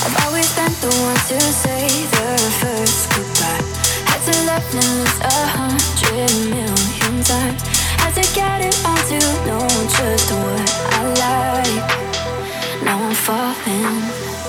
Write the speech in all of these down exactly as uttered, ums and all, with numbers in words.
I've always been the one to say the first goodbye. Had to love and lose a hundred million times. Had to get it on to know just what I like. Now I'm falling.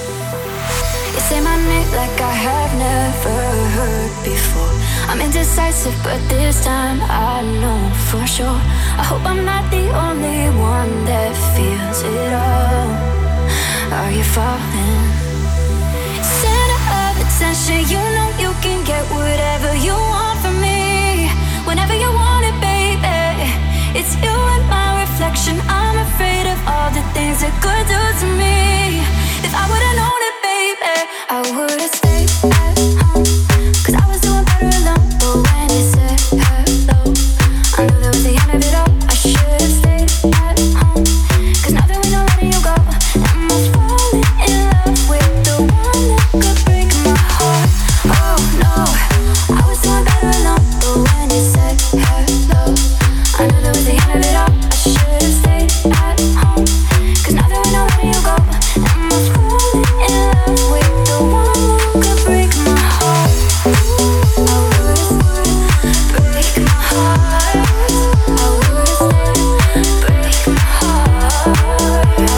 You say my name like I have never heard before. I'm indecisive, but this time I know for sure. I hope I'm not the only one that feels it all. Are you falling? Center of attention, you know you can get whatever you want from me. Whenever you want it, baby. It's you and my reflection. I'm afraid of all the things it could do to me. If I would've known it, baby, I would've stayed at home. Cause I was doing better alone. But when you said hello, I knew that was the end of it all. I should've stayed at home. Cause now that we know letting you go, am I falling in love with the one that could break my heart? Oh no, I was doing better alone. But when you said hello, I knew that was the end of it all. I should've stayed at home. Cause now that we know letting you go, am I falling in love with the one that could break my heart? I would've break my heart. I would've break my heart. I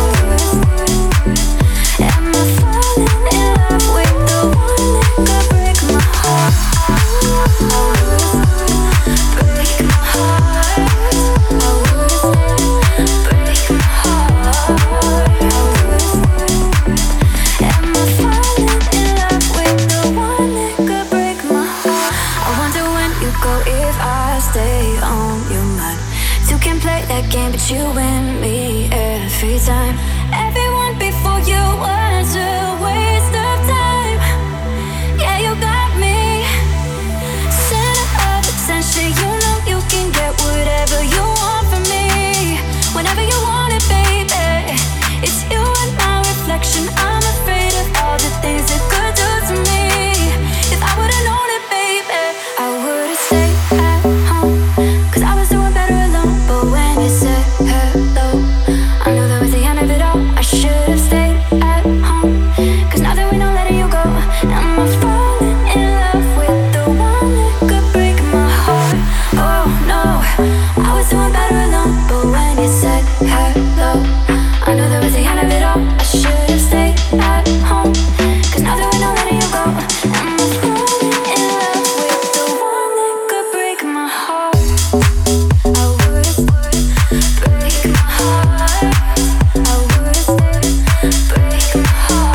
would've am I falling in love with the one that could break my heart? I would've break my heart. I would've break my heart. I would've am I falling in love with the one that could break my heart? I wonder when you go if I stay on your mind. Two can play that game, but you win me every time. Everyone before you was a waste of time. Yeah, you got me. Center of attention, you know you can get whatever you want from me. Whenever you want it, baby. It's you and my reflection. I'm afraid of all the things it could do to me. If I would've known it, baby, I would've stayed at home. Cause I was doing better alone. But when you said hello, I knew that was the end of it all. I should've stayed at home. Cause now that we know letting you go, am I falling in love with the one that could break my heart? Oh no, I was doing better alone. But when you said hello, I knew that was the end of it all. I should've stayed at home. Cause now that we know letting you go, am I falling in love with the one that could break my heart? I would've break my heart. I would've break my heart.